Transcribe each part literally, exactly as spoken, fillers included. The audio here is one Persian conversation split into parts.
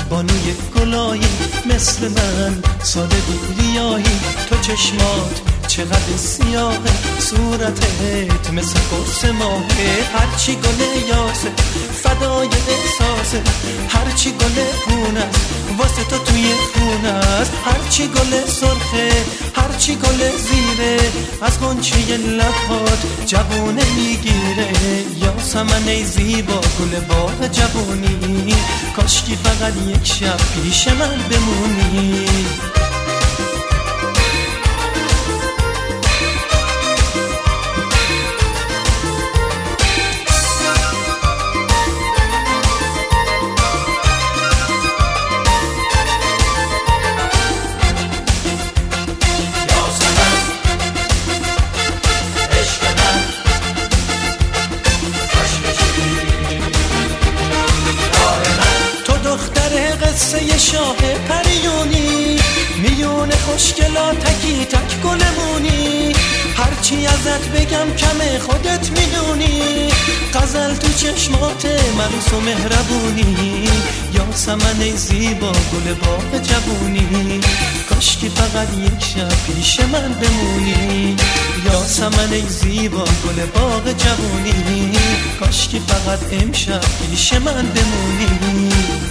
بانوی گلایی، مثل من ساده بیریایی. تو چشمات چقدر سیاهه، صورتت مثل قرص ماهه. هرچی گل یاسه فدای احساسه، هرچی گل خونه واسه تو توی خونه است. هرچی گل سرخه، هرچی گل زیره، از غنچه لبات جوونه میگیره. یاسمن ای زیبا گل باغ جوونی، کاشکی فقط یک شب پیش من بمونی. قصه شاه پریونی، میون خوشگلا تکی تک گلمونی. هرچی ازت بگم کمه خودت میدونی، غزل تو چشمات ملوس و مهربونی. یاسمن ای زیبا گل باغ جوونی، کاشکی فقط یک شب پیش من بمونی. یاسمن ای زیبا گل باغ جوونی، کاشکی فقط امشب پیش من بمونی.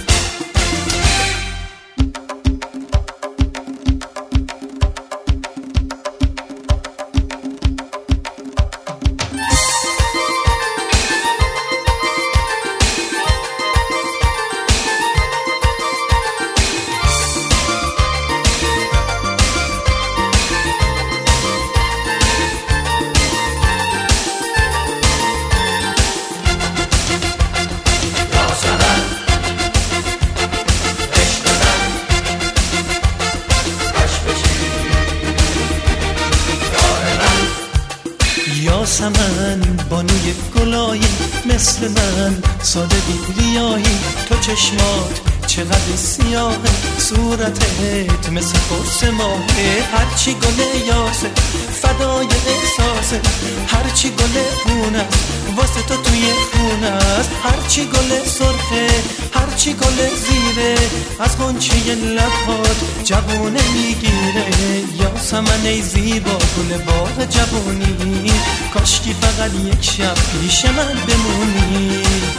یاسمن بانوی گلایی، مثل من ساده بیریایی. تو چشمات چقدر سیاهه، صورتت مثل قرص ماهه. هرچی گل یاسه فدای احساسه، هرچی گل خونه واسه تو توی خونه است. هرچی گل سرخه، هرچی گل زیره، از غنچه لبات جوونه میگیره. یاسمن ای زیبا گل باغ جوونی، کاشکی فقط یک شب پیش من بمونی.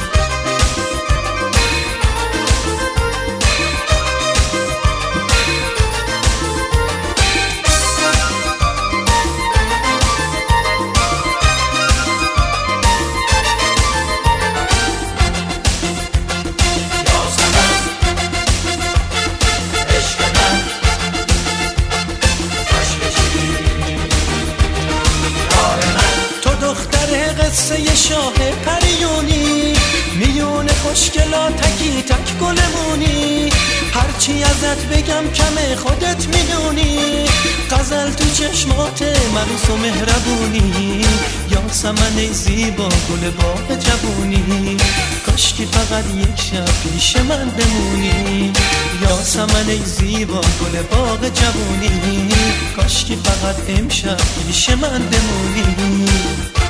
قصه شاه پریونی، میون خوشگلا تکی تک گلمونی. هرچی ازت بگم کمه خودت میدونی، غزل تو چشمات ملوس و مهربونی. یاسمن ای زیبا گل باغ جوونی، کاشکی فقط یک شب پیش من بمونی. یاسمن ای زیبا گل باغ جوونی، کاشکی فقط امشب پیش من بمونی.